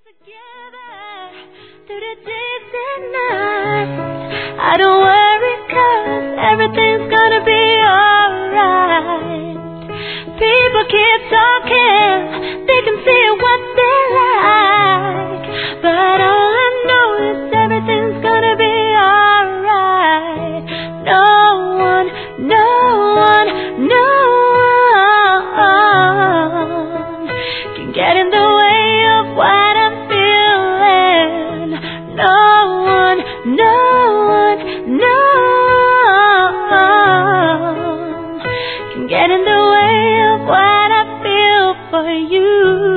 Together through the days and nights, I don't worry 'cause everything's gonna be alright. People keep talking, they can see what they like, but all I know is everything's gonna be alright. No one can get in the way of what I'm feeling. No one can get in the way of what I feel for you.